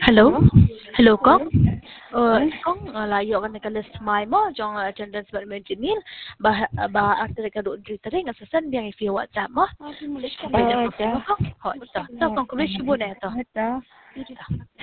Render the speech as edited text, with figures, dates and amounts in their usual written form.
Hello, Alo, hello con. alo, Ờ, ơi, con là yo kan ka list mai mo jong attendance bar men jinil ba after ka do dri tare nga sasan biang if WhatsApp mo. Beda ko ta, mo con. Hỏi to. To con có biết bu ne to. hết đó.